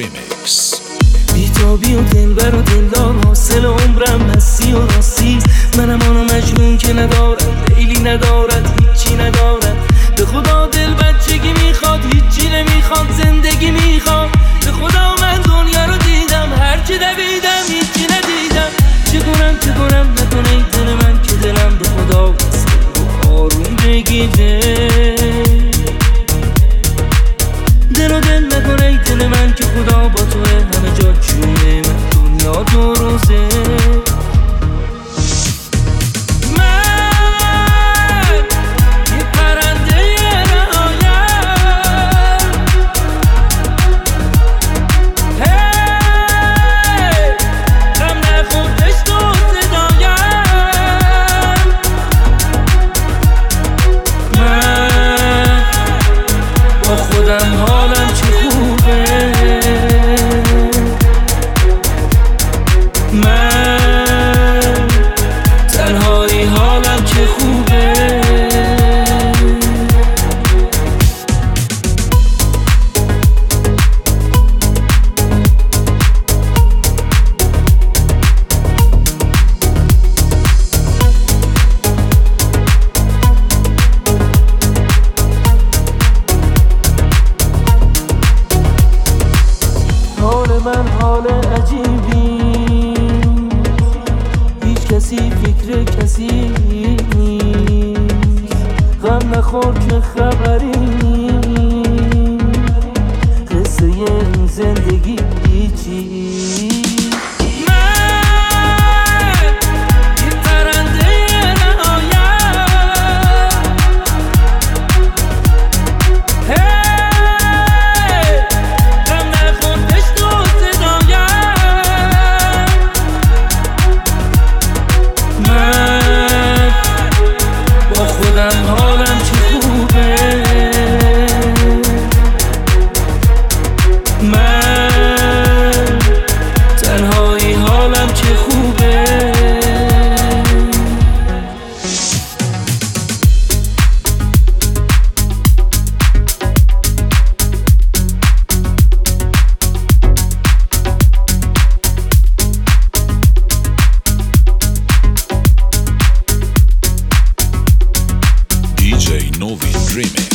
ریمیکس. بیتابی و دلبر و دلدار حاصل عمرم هستی و راستی. منم آنو مجنون که ندارد لیلی ندارد هیچی ندارد. به خدا دل بچگی میخواد هیچی نمیخواد زندگی میخواد. به خدا من دنیا رو دیدم هرچی دویدم هیچی ندیدم. چه کنم نکنه ای دل من که دلم به خدا بسته و آروم بگیده. دل و دل نکنه ای دل من که خدا با توه همه جا جونه من دنیا دو روزه. حالم چه خوبه من تنهایی حالم چه خوبه. من حال عجیبی هیچ کسی فکر کسی نیست. غم نخور که خبری قصه این زندگی چیست. حالم چه خوبه من تنهایی حالم چه خوبه. DJ Novin Remix.